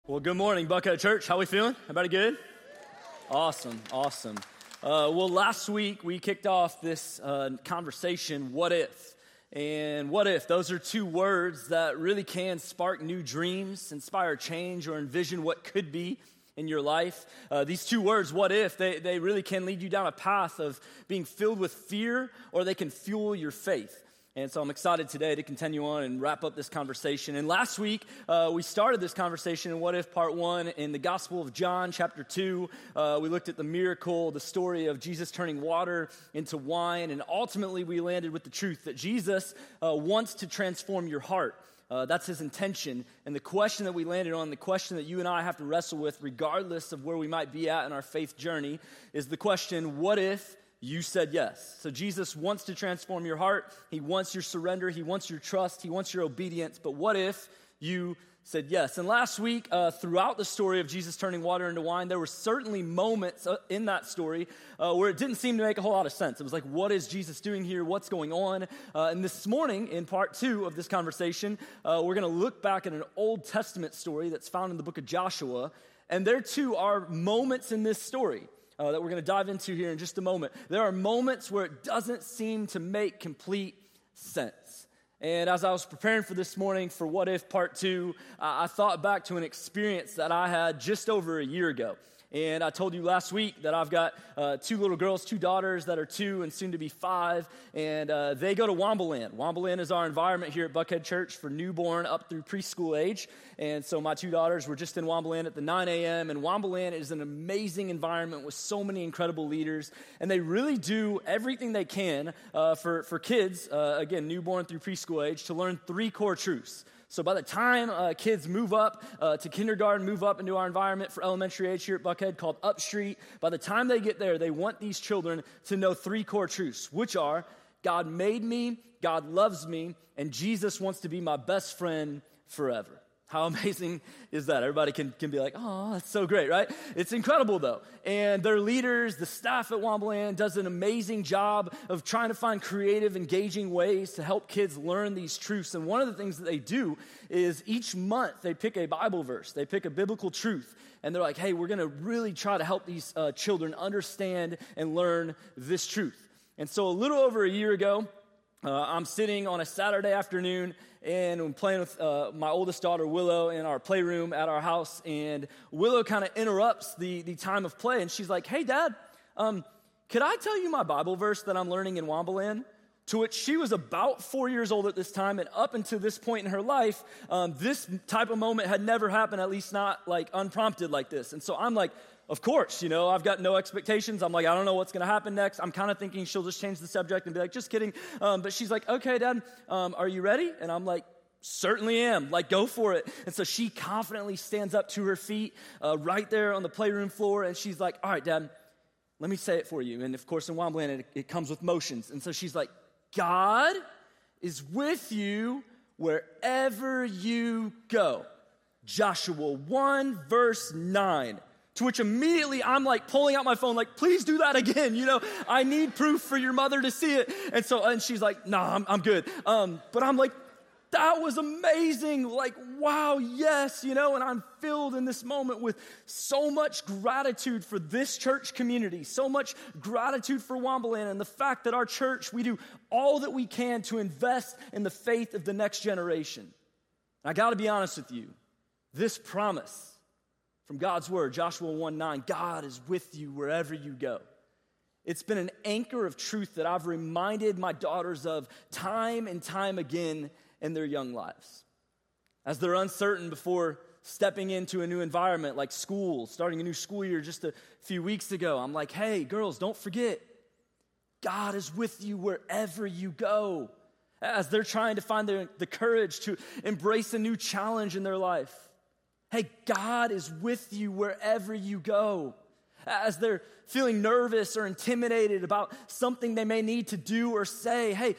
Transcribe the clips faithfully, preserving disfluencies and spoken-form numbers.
Well, good morning, Buckhead Church. How we feeling? Everybody good? Awesome, awesome. Uh, well, last week we kicked off this uh, conversation, what if? And what if, those are two words that really can spark new dreams, inspire change, or envision what could be in your life. Uh, these two words, what if, they, they really can lead you down a path of being filled with fear, or they can fuel your faith. And so I'm excited today to continue on and wrap up this conversation. And last week, uh, we started this conversation in What If Part one in the Gospel of John, chapter two. Uh, we looked at the miracle, the story of Jesus turning water into wine, and ultimately we landed with the truth that Jesus uh, wants to transform your heart. Uh, that's his intention. And the question that we landed on, the question that you and I have to wrestle with, regardless of where we might be at in our faith journey, is the question, what if you said yes? So Jesus wants to transform your heart. He wants your surrender. He wants your trust. He wants your obedience. But what if you said yes? And last week, uh, throughout the story of Jesus turning water into wine, there were certainly moments uh, in that story uh, where it didn't seem to make a whole lot of sense. It was like, what is Jesus doing here? What's going on? Uh, and this morning, in part two of this conversation, uh, we're going to look back at an Old Testament story that's found in the book of Joshua. And there, too, are moments in this story Uh, that we're going to dive into here in just a moment. There are moments where it doesn't seem to make complete sense. And as I was preparing for this morning for What If Part two, uh, I thought back to an experience that I had just over a year ago. And I told you last week that I've got uh, two little girls, two daughters that are two and soon to be five, and uh, they go to Wombaland. Wombaland is our environment here at Buckhead Church for newborn up through preschool age. And so my two daughters were just in Wombaland at the nine a.m., and Wombaland is an amazing environment with so many incredible leaders, and they really do everything they can uh, for, for kids, uh, again, newborn through preschool age, to learn three core truths. So by the time uh, kids move up uh, to kindergarten, move up into our environment for elementary age here at Buckhead called Upstreet, by the time they get there, they want these children to know three core truths, which are God made me, God loves me, and Jesus wants to be my best friend forever. How amazing is that? Everybody can, can be like, oh, that's so great, right? It's incredible, though. And their leaders, the staff at Wombaland, does an amazing job of trying to find creative, engaging ways to help kids learn these truths. And one of the things that they do is each month they pick a Bible verse. They pick a biblical truth. And they're like, hey, we're going to really try to help these uh, children understand and learn this truth. And so a little over a year ago, uh, I'm sitting on a Saturday afternoon, and I'm playing with uh, my oldest daughter, Willow, in our playroom at our house. And Willow kind of interrupts the, the time of play, and she's like, hey, Dad, um, could I tell you my Bible verse that I'm learning in Wombaland? To which she was about four years old at this time, and up until this point in her life, um, this type of moment had never happened, at least not like unprompted like this. And so I'm like, of course, you know, I've got no expectations. I'm like, I don't know what's going to happen next. I'm kind of thinking she'll just change the subject and be like, just kidding. Um, but she's like, okay, Dad, um, are you ready? And I'm like, certainly am. Like, go for it. And so she confidently stands up to her feet uh, right there on the playroom floor, and she's like, all right, Dad, let me say it for you. And of course, in Wombaland, it, it comes with motions. And so she's like, God is with you wherever you go. Joshua one, verse nine. To which immediately I'm like pulling out my phone, like, please do that again. You know, I need proof for your mother to see it. And so, and she's like, nah, I'm, I'm good. Um, but I'm like, that was amazing. Like, wow, yes, you know, and I'm filled in this moment with so much gratitude for this church community, so much gratitude for Wombaland and the fact that our church, we do all that we can to invest in the faith of the next generation. I got to be honest with you. This promise from God's word, Joshua one nine, God is with you wherever you go. It's been an anchor of truth that I've reminded my daughters of time and time again in their young lives. As they're uncertain before stepping into a new environment like school, starting a new school year just a few weeks ago, I'm like, hey, girls, don't forget, God is with you wherever you go. As they're trying to find their, the courage to embrace a new challenge in their life. Hey, God is with you wherever you go. As they're feeling nervous or intimidated about something they may need to do or say, hey,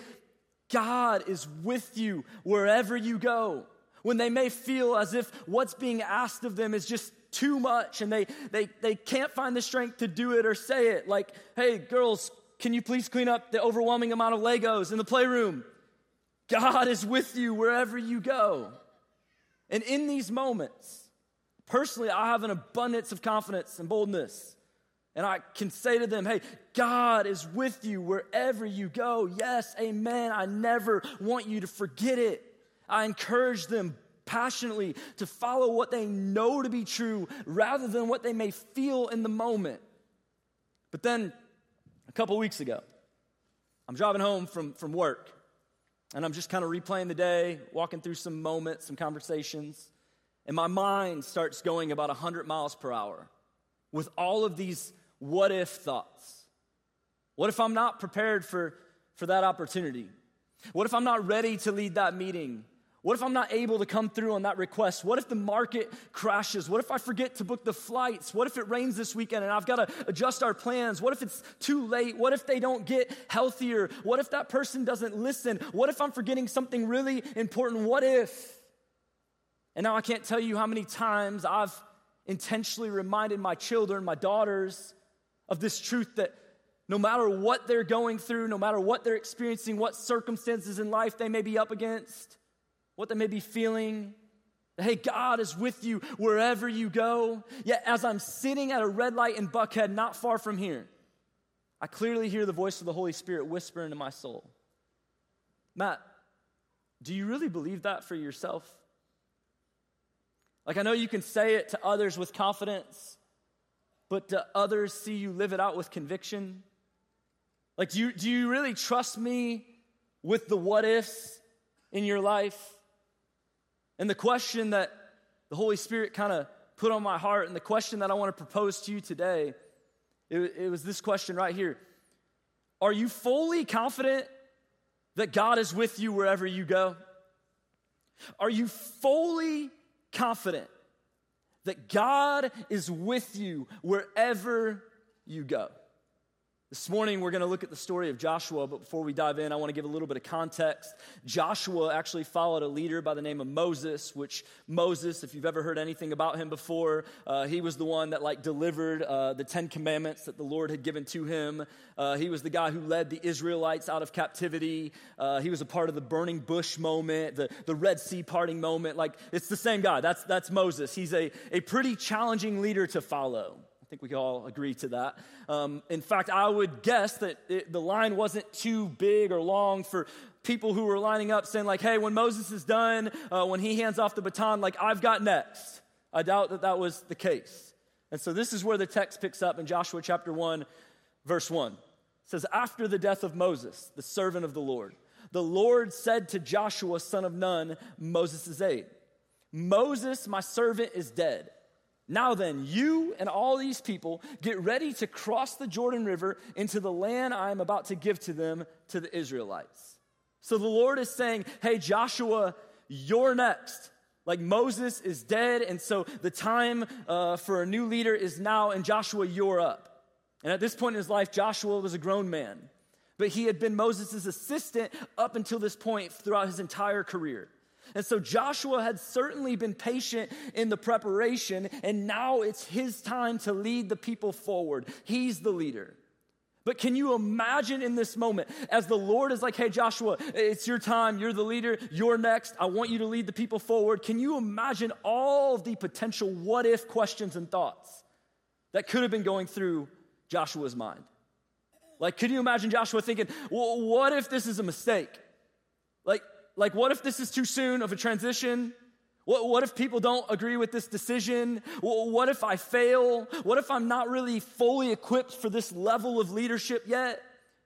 God is with you wherever you go. When they may feel as if what's being asked of them is just too much and they, they, they can't find the strength to do it or say it. Like, hey, girls, can you please clean up the overwhelming amount of Legos in the playroom? God is with you wherever you go. And in these moments, Personally, I have an abundance of confidence and boldness. And I can say to them, hey, God is with you wherever you go. Yes, amen. I never want you to forget it. I encourage them passionately to follow what they know to be true rather than what they may feel in the moment. But then a couple weeks ago, I'm driving home from, from work, and I'm just kind of replaying the day, walking through some moments, some conversations, and my mind starts going about one hundred miles per hour with all of these what-if thoughts. What if I'm not prepared for, for that opportunity? What if I'm not ready to lead that meeting? What if I'm not able to come through on that request? What if the market crashes? What if I forget to book the flights? What if it rains this weekend and I've got to adjust our plans? What if it's too late? What if they don't get healthier? What if that person doesn't listen? What if I'm forgetting something really important? What if? And now I can't tell you how many times I've intentionally reminded my children, my daughters, of this truth that no matter what they're going through, no matter what they're experiencing, what circumstances in life they may be up against, what they may be feeling, hey, God is with you wherever you go. Yet as I'm sitting at a red light in Buckhead, not far from here, I clearly hear the voice of the Holy Spirit whisper into my soul, Matt, do you really believe that for yourself? Like, I know you can say it to others with confidence, but do others see you live it out with conviction? Like, do you, do you really trust me with the what-ifs in your life? And the question that the Holy Spirit kind of put on my heart, and the question that I want to propose to you today, it, it was this question right here. Are you fully confident that God is with you wherever you go? Are you fully confident that God is with you wherever you go? This morning, we're going to look at the story of Joshua, but before we dive in, I want to give a little bit of context. Joshua actually followed a leader by the name of Moses, which Moses, if you've ever heard anything about him before, uh, he was the one that like delivered uh, the Ten Commandments that the Lord had given to him. Uh, he was the guy who led the Israelites out of captivity. Uh, he was a part of the burning bush moment, the, the Red Sea parting moment. Like, it's the same guy. That's, that's Moses. He's a, a pretty challenging leader to follow. I think we can all agree to that. Um, in fact, I would guess that it, the line wasn't too big or long for people who were lining up saying like, hey, when Moses is done, uh, when he hands off the baton, like, I've got next. I doubt that that was the case. And so this is where the text picks up in Joshua chapter one, verse one. It says, after the death of Moses, the servant of the Lord, the Lord said to Joshua, son of Nun, Moses' aide, Moses, my servant, is dead. Now then, you and all these people get ready to cross the Jordan River into the land I am about to give to them, to the Israelites. So the Lord is saying, hey, Joshua, you're next. Like, Moses is dead, and so the time uh, for a new leader is now, and Joshua, you're up. And at this point in his life, Joshua was a grown man, but he had been Moses' assistant up until this point throughout his entire career. And so Joshua had certainly been patient in the preparation, and now it's his time to lead the people forward. He's the leader. But can you imagine in this moment, as the Lord is like, hey, Joshua, it's your time, you're the leader, you're next, I want you to lead the people forward. Can you imagine all the potential what-if questions and thoughts that could have been going through Joshua's mind? Like, could you imagine Joshua thinking, well, what if this is a mistake? Like, Like, what if this is too soon of a transition? What, what if people don't agree with this decision? What if I fail? What if I'm not really fully equipped for this level of leadership yet?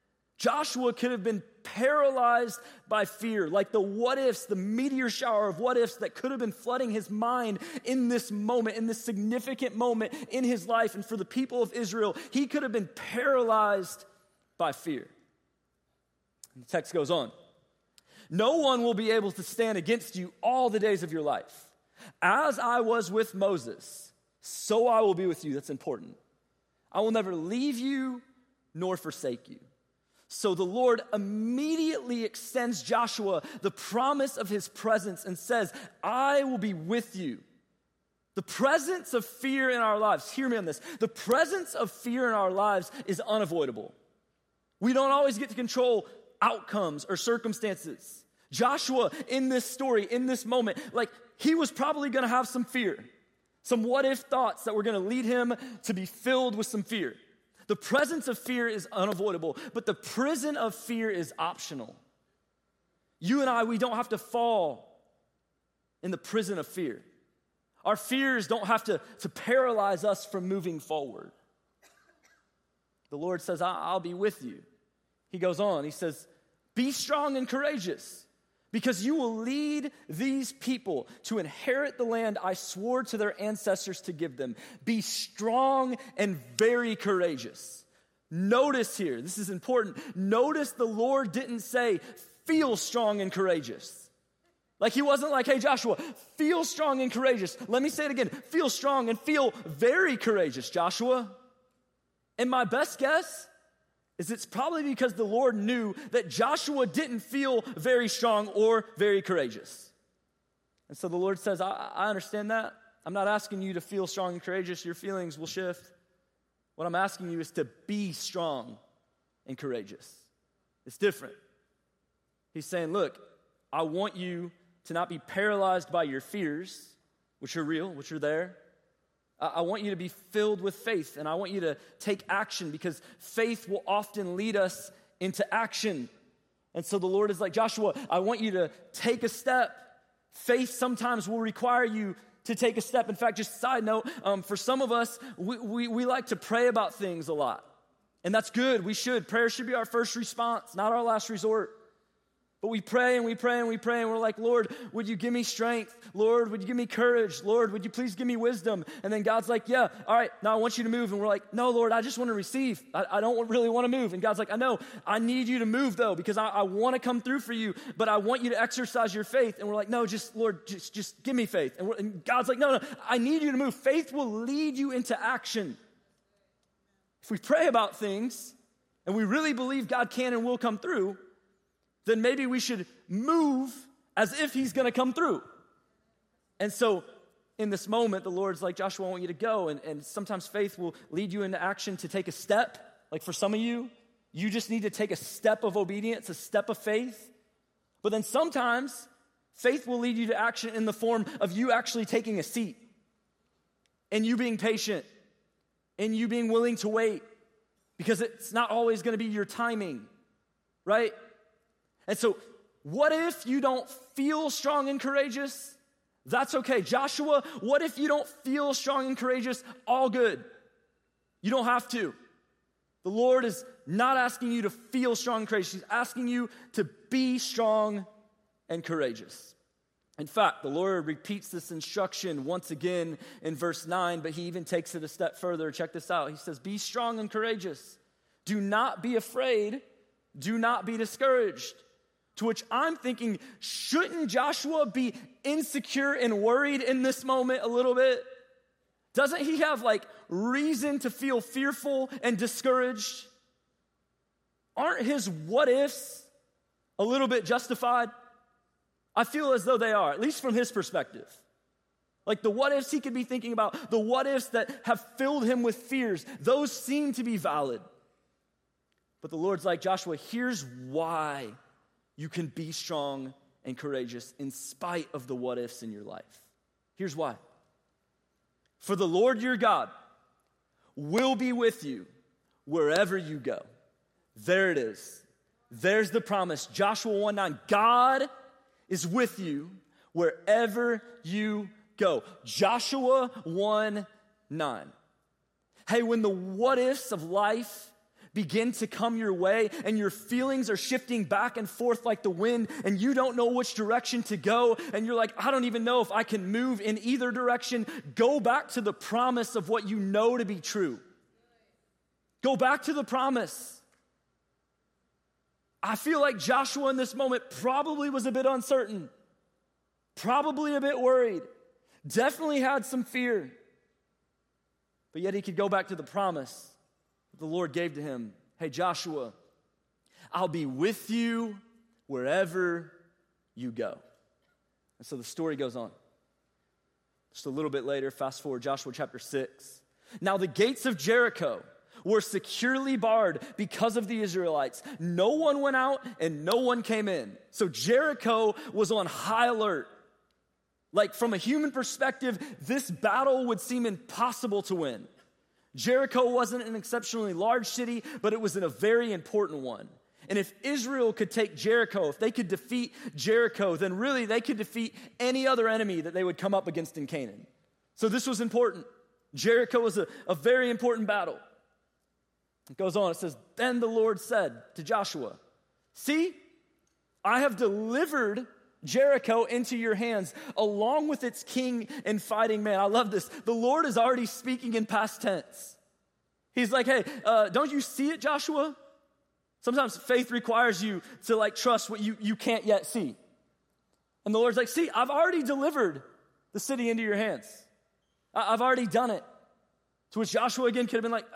Joshua could have been paralyzed by fear, like the what-ifs, the meteor shower of what-ifs that could have been flooding his mind in this moment, in this significant moment in his life. And for the people of Israel, he could have been paralyzed by fear. And the text goes on. No one will be able to stand against you all the days of your life. As I was with Moses, so I will be with you. That's important. I will never leave you nor forsake you. So the Lord immediately extends Joshua the promise of his presence and says, I will be with you. The presence of fear in our lives, hear me on this, the presence of fear in our lives is unavoidable. We don't always get to control outcomes or circumstances. Joshua, in this story, in this moment, like, he was probably going to have some fear. Some what if thoughts that were going to lead him to be filled with some fear. The presence of fear is unavoidable, but the prison of fear is optional. You and I, we don't have to fall in the prison of fear. Our fears don't have to, to paralyze us from moving forward. The Lord says, I'll be with you. He goes on, he says, be strong and courageous, because you will lead these people to inherit the land I swore to their ancestors to give them. Be strong and very courageous. Notice here, this is important. Notice the Lord didn't say, feel strong and courageous. Like he wasn't like, hey, Joshua, feel strong and courageous. Let me say it again. Feel strong and feel very courageous, Joshua. And my best guess is it's probably because the Lord knew that Joshua didn't feel very strong or very courageous. And so the Lord says, I, I understand that. I'm not asking you to feel strong and courageous. Your feelings will shift. What I'm asking you is to be strong and courageous. It's different. He's saying, look, I want you to not be paralyzed by your fears, which are real, which are there. I want you to be filled with faith, and I want you to take action, because faith will often lead us into action. And so the Lord is like, Joshua, I want you to take a step. Faith sometimes will require you to take a step. In fact, just a side note, um, for some of us, we, we, we like to pray about things a lot. And that's good. We should. Prayer should be our first response, not our last resort. But we pray and we pray and we pray and we're like, Lord, would you give me strength? Lord, would you give me courage? Lord, would you please give me wisdom? And then God's like, yeah, all right, now I want you to move. And we're like, no, Lord, I just want to receive. I, I don't really want to move. And God's like, I know, I need you to move though, because I, I want to come through for you, but I want you to exercise your faith. And we're like, no, just, Lord, just, just give me faith. And, we're, and God's like, no, no, I need you to move. Faith will lead you into action. If we pray about things and we really believe God can and will come through, then maybe we should move as if he's going to come through. And so in this moment, the Lord's like, Joshua, I want you to go. And, and sometimes faith will lead you into action to take a step. Like for some of you, you just need to take a step of obedience, a step of faith. But then sometimes faith will lead you to action in the form of you actually taking a seat and you being patient and you being willing to wait, because it's not always going to be your timing, right? And so, what if you don't feel strong and courageous? That's okay. Joshua, what if you don't feel strong and courageous? All good. You don't have to. The Lord is not asking you to feel strong and courageous. He's asking you to be strong and courageous. In fact, the Lord repeats this instruction once again in verse nine, but he even takes it a step further. Check this out. He says, be strong and courageous. Do not be afraid. Do not be discouraged. To which I'm thinking, shouldn't Joshua be insecure and worried in this moment a little bit? Doesn't he have like reason to feel fearful and discouraged? Aren't his what ifs a little bit justified? I feel as though they are, at least from his perspective. Like the what ifs he could be thinking about, the what ifs that have filled him with fears, those seem to be valid. But the Lord's like, Joshua, here's why you can be strong and courageous in spite of the what ifs in your life. Here's why. For the Lord your God will be with you wherever you go. There it is. There's the promise. Joshua one nine. God is with you wherever you go. Joshua one nine. Hey, when the what ifs of life begin to come your way and your feelings are shifting back and forth like the wind and you don't know which direction to go and you're like, I don't even know if I can move in either direction, go back to the promise of what you know to be true. Go back to the promise. I feel like Joshua in this moment probably was a bit uncertain, probably a bit worried, definitely had some fear, but yet he could go back to the promise the Lord gave to him. Hey, Joshua, I'll be with you wherever you go. And so the story goes on. Just a little bit later, fast forward, Joshua chapter six. Now the gates of Jericho were securely barred because of the Israelites. No one went out and no one came in. So Jericho was on high alert. Like from a human perspective, this battle would seem impossible to win. Jericho wasn't an exceptionally large city, but it was a very important one. And if Israel could take Jericho, if they could defeat Jericho, then really they could defeat any other enemy that they would come up against in Canaan. So this was important. Jericho was a, a very important battle. It goes on, it says, then the Lord said to Joshua, see, I have delivered Jericho into your hands, along with its king and fighting man. I love this. The Lord is already speaking in past tense. He's like, hey, uh, don't you see it, Joshua? Sometimes faith requires you to like trust what you, you can't yet see. And the Lord's like, see, I've already delivered the city into your hands. I, I've already done it. To which Joshua again could have been like,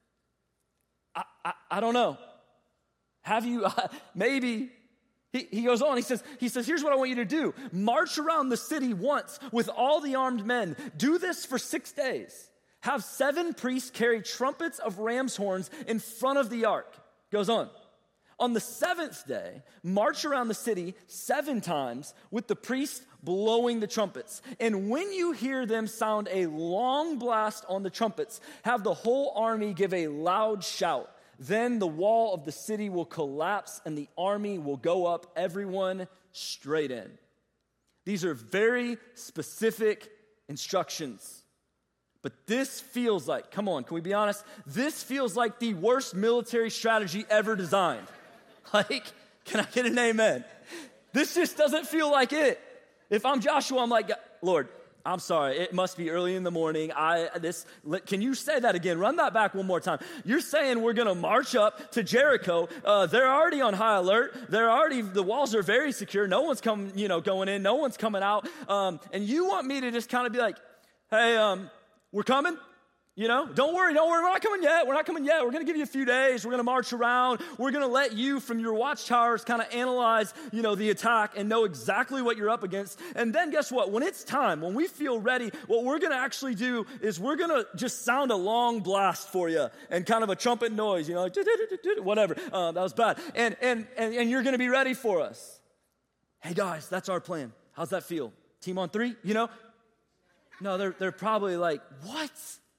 I, I, I don't know. Have you, uh, maybe. He, he goes on, he says, he says, here's what I want you to do. March around the city once with all the armed men. Do this for six days. Have seven priests carry trumpets of ram's horns in front of the ark. Goes on. On the seventh day, march around the city seven times with the priests blowing the trumpets. And when you hear them sound a long blast on the trumpets, have the whole army give a loud shout. Then the wall of the city will collapse and the army will go up, everyone straight in. These are very specific instructions. But this feels like, come on, can we be honest? This feels like the worst military strategy ever designed. Like, can I get an amen? This just doesn't feel like it. If I'm Joshua, I'm like, Lord, I'm sorry, it must be early in the morning. I this can you say that again? Run that back one more time. You're saying we're going to march up to Jericho. Uh, they're already on high alert. They're already the walls are very secure. No one's coming, you know, going in. No one's coming out. Um, and you want me to just kind of be like, hey, um, we're coming. You know, don't worry, don't worry. We're not coming yet. We're not coming yet. We're going to give you a few days. We're going to march around. We're going to let you from your watchtowers kind of analyze, you know, the attack and know exactly what you're up against. And then guess what? When it's time, when we feel ready, what we're going to actually do is we're going to just sound a long blast for you and kind of a trumpet noise, you know, whatever. Uh, that was bad. And, and, and, and you're going to be ready for us. Hey, guys, that's our plan. How's that feel? Team on three, you know? No, they're, they're probably like, what?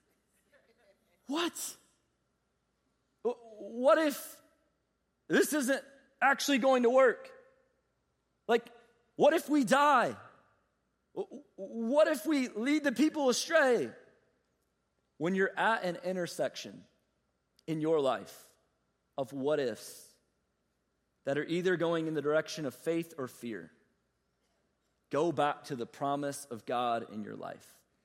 What? What if this isn't actually going to work? Like, what if we die? What if we lead the people astray? When you're at an intersection in your life of what ifs that are either going in the direction of faith or fear, go back to the promise of God in your life.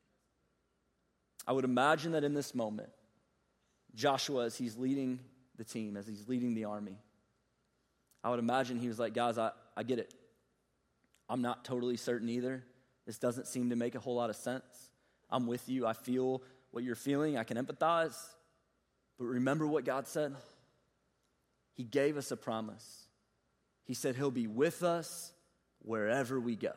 I would imagine that in this moment, Joshua, as he's leading the team, as he's leading the army, I would imagine he was like, guys, I, I get it. I'm not totally certain either. This doesn't seem to make a whole lot of sense. I'm with you. I feel what you're feeling. I can empathize. But remember what God said? He gave us a promise. He said he'll be with us wherever we go.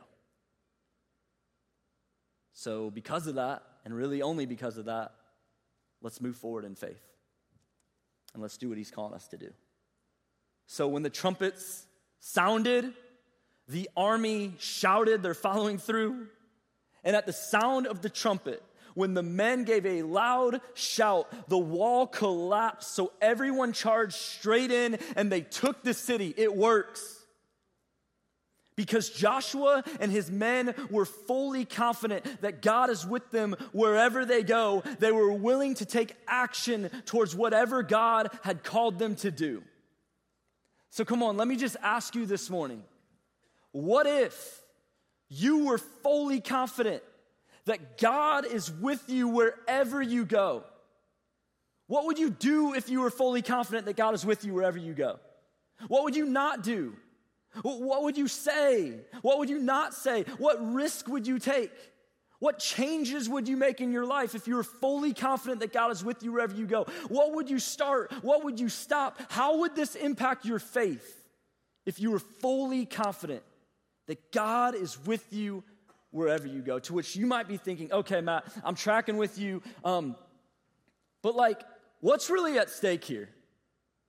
So because of that, and really only because of that, let's move forward in faith. And let's do what he's calling us to do. So when the trumpets sounded, the army shouted, they're following through. And at the sound of the trumpet, when the men gave a loud shout, the wall collapsed, so everyone charged straight in and they took the city. It works. Because Joshua and his men were fully confident that God is with them wherever they go, they were willing to take action towards whatever God had called them to do. So come on, let me just ask you this morning, what if you were fully confident that God is with you wherever you go? What would you do if you were fully confident that God is with you wherever you go? What would you not do? What would you say? What would you not say? What risk would you take? What changes would you make in your life if you were fully confident that God is with you wherever you go? What would you start? What would you stop? How would this impact your faith if you were fully confident that God is with you wherever you go? To which you might be thinking, okay, Matt, I'm tracking with you, um, but like, what's really at stake here?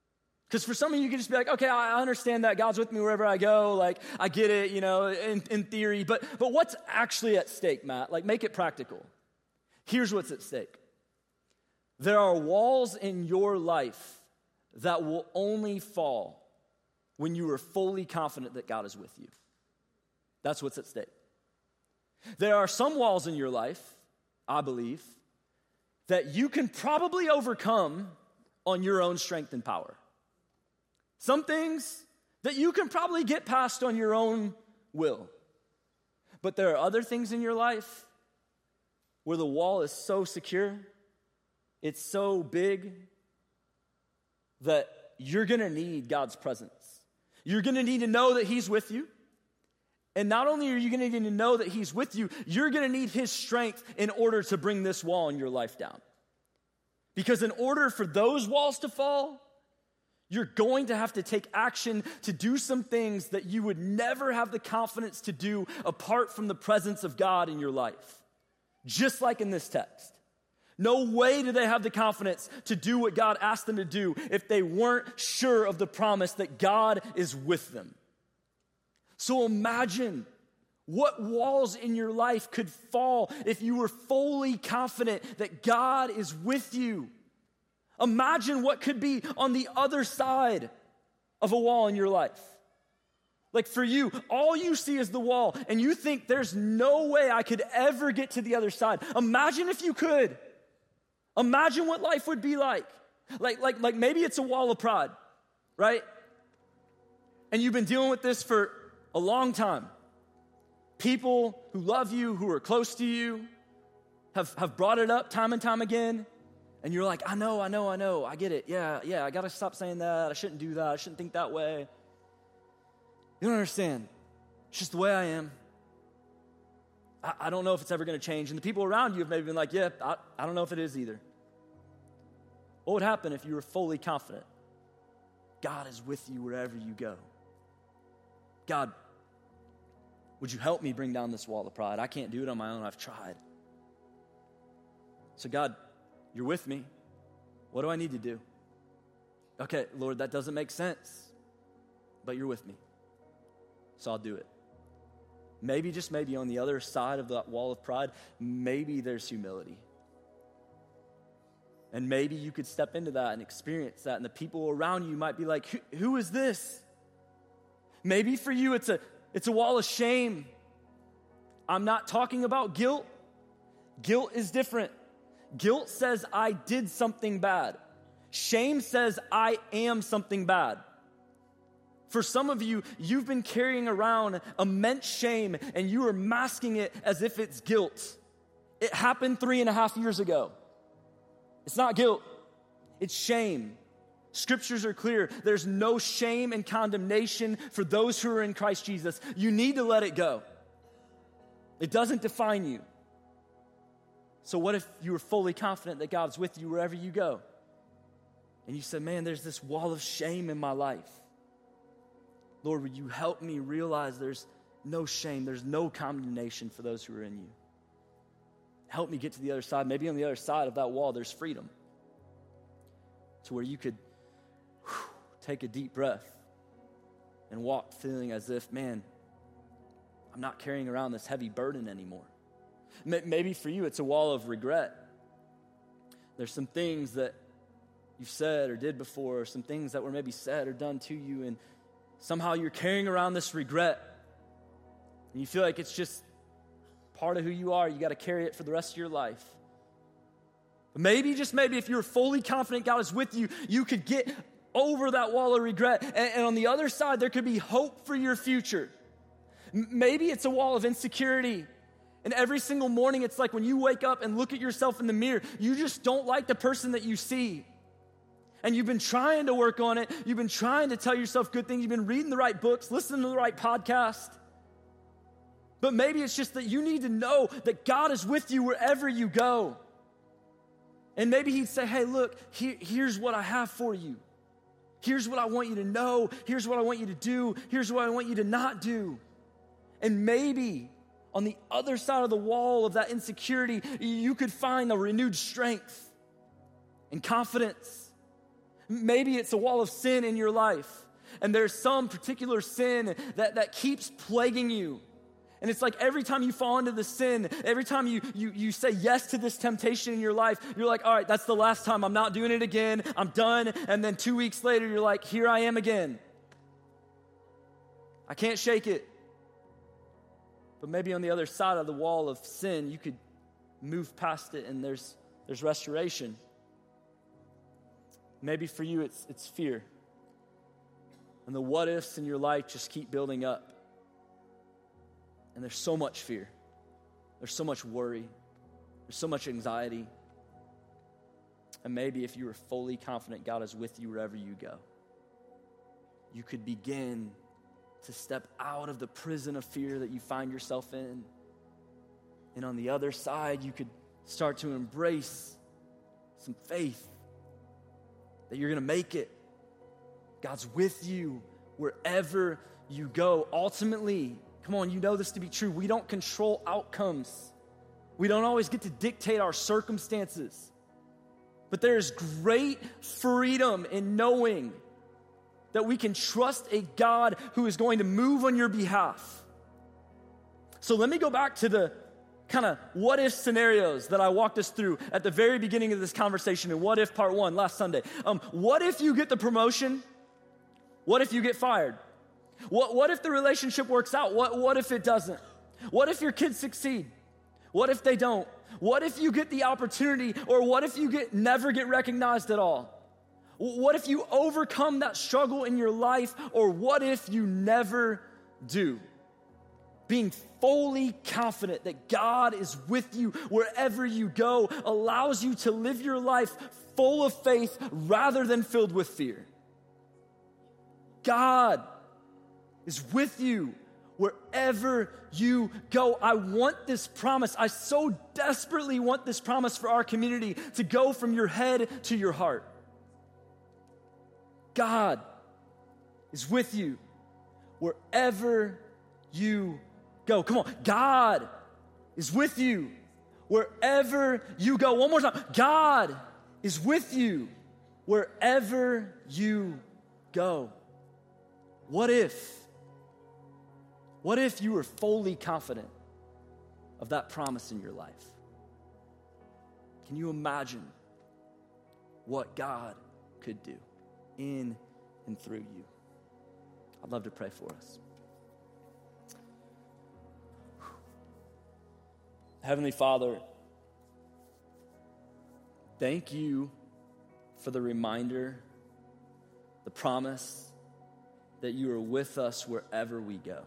Because for some of you, you can just be like, okay, I understand that God's with me wherever I go. Like, I get it, you know, in, in theory. But, but what's actually at stake, Matt? Like, make it practical. Here's what's at stake. There are walls in your life that will only fall when you are fully confident that God is with you. That's what's at stake. There are some walls in your life, I believe, that you can probably overcome on your own strength and power. Some things that you can probably get past on your own will. But there are other things in your life where the wall is so secure, it's so big, that you're going to need God's presence. You're going to need to know that He's with you. And not only are you going to need to know that He's with you, you're going to need His strength in order to bring this wall in your life down. Because in order for those walls to fall, you're going to have to take action to do some things that you would never have the confidence to do apart from the presence of God in your life. Just like in this text. No way do they have the confidence to do what God asked them to do if they weren't sure of the promise that God is with them. So imagine what walls in your life could fall if you were fully confident that God is with you. Imagine what could be on the other side of a wall in your life. Like for you, all you see is the wall, and you think there's no way I could ever get to the other side. Imagine if you could. Imagine what life would be like. Like, like, like maybe it's a wall of pride, right? And you've been dealing with this for a long time. People who love you, who are close to you, have, have brought it up time and time again. And you're like, I know, I know, I know, I get it. Yeah, yeah, I got to stop saying that. I shouldn't do that. I shouldn't think that way. You don't understand. It's just the way I am. I, I don't know if it's ever going to change. And the people around you have maybe been like, yeah, I, I don't know if it is either. What would happen if you were fully confident? God is with you wherever you go. God, would you help me bring down this wall of pride? I can't do it on my own. I've tried. So God, you're with me. What do I need to do? Okay, Lord, that doesn't make sense, but you're with me. So I'll do it. Maybe, just maybe on the other side of that wall of pride, maybe there's humility. And maybe you could step into that and experience that, and the people around you might be like, who, who is this? Maybe for you it's a it's a wall of shame. I'm not talking about guilt. Guilt is different. Guilt says I did something bad. Shame says I am something bad. For some of you, you've been carrying around immense shame and you are masking it as if it's guilt. It happened three and a half years ago. It's not guilt, it's shame. Scriptures are clear. There's no shame and condemnation for those who are in Christ Jesus. You need to let it go. It doesn't define you. So what if you were fully confident that God's with you wherever you go? And you said, man, there's this wall of shame in my life. Lord, would you help me realize there's no shame, there's no condemnation for those who are in you. Help me get to the other side. Maybe on the other side of that wall, there's freedom. To where you could whew, take a deep breath and walk feeling as if, man, I'm not carrying around this heavy burden anymore. Maybe for you, it's a wall of regret. There's some things that you've said or did before, or some things that were maybe said or done to you, and somehow you're carrying around this regret. And you feel like it's just part of who you are. You got to carry it for the rest of your life. But maybe, just maybe, if you're fully confident God is with you, you could get over that wall of regret. And, and on the other side, there could be hope for your future. M- maybe it's a wall of insecurity. And every single morning, it's like when you wake up and look at yourself in the mirror, you just don't like the person that you see. And you've been trying to work on it. You've been trying to tell yourself good things. You've been reading the right books, listening to the right podcast. But maybe it's just that you need to know that God is with you wherever you go. And maybe he'd say, hey, look, here, here's what I have for you. Here's what I want you to know. Here's what I want you to do. Here's what I want you to not do. And maybe on the other side of the wall of that insecurity, you could find a renewed strength and confidence. Maybe it's a wall of sin in your life, and there's some particular sin that, that keeps plaguing you. And it's like every time you fall into the sin, every time you, you, you say yes to this temptation in your life, you're like, all right, that's the last time. I'm not doing it again. I'm done. And then two weeks later, you're like, here I am again. I can't shake it. But maybe on the other side of the wall of sin, you could move past it and there's there's restoration. Maybe for you, it's it's fear. And the what ifs in your life just keep building up. And there's so much fear. There's so much worry. There's so much anxiety. And maybe if you were fully confident God is with you wherever you go, you could begin to step out of the prison of fear that you find yourself in. And on the other side, you could start to embrace some faith that you're going to make it. God's with you wherever you go. Ultimately, come on, you know this to be true. We don't control outcomes. We don't always get to dictate our circumstances. But there is great freedom in knowing that we can trust a God who is going to move on your behalf. So let me go back to the kind of what if scenarios that I walked us through at the very beginning of this conversation in What If Part One last Sunday. Um, what if you get the promotion? What if you get fired? What, what if the relationship works out? What, what if it doesn't? What if your kids succeed? What if they don't? What if you get the opportunity, or what if you get never get recognized at all? What if you overcome that struggle in your life, or what if you never do? Being fully confident that God is with you wherever you go allows you to live your life full of faith rather than filled with fear. God is with you wherever you go. I want this promise. I so desperately want this promise for our community to go from your head to your heart. God is with you wherever you go. Come on. God is with you wherever you go. One more time. God is with you wherever you go. What if? What if you were fully confident of that promise in your life? Can you imagine what God could do in and through you? I'd love to pray for us. Heavenly Father, thank you for the reminder, the promise that you are with us wherever we go.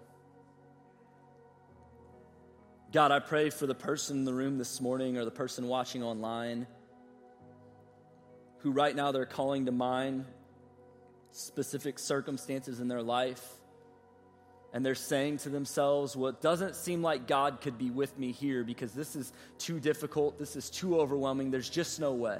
God, I pray for the person in the room this morning or the person watching online who right now they're calling to mind specific circumstances in their life, and they're saying to themselves, well, it doesn't seem like God could be with me here because this is too difficult, this is too overwhelming, there's just no way.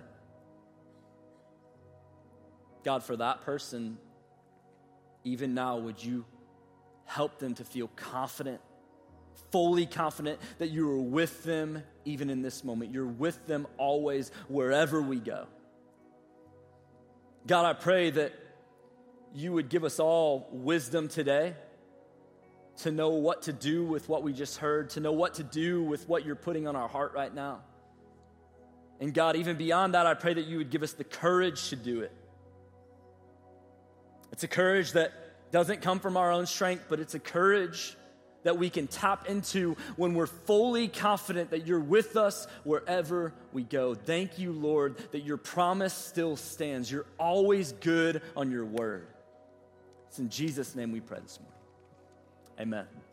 God, for that person, even now, would you help them to feel confident, fully confident that you are with them even in this moment. You're with them always, wherever we go. God, I pray that you would give us all wisdom today to know what to do with what we just heard, to know what to do with what you're putting on our heart right now. And God, even beyond that, I pray that you would give us the courage to do it. It's a courage that doesn't come from our own strength, but it's a courage that we can tap into when we're fully confident that you're with us wherever we go. Thank you, Lord, that your promise still stands. You're always good on your word. It's in Jesus' name we pray this morning. Amen.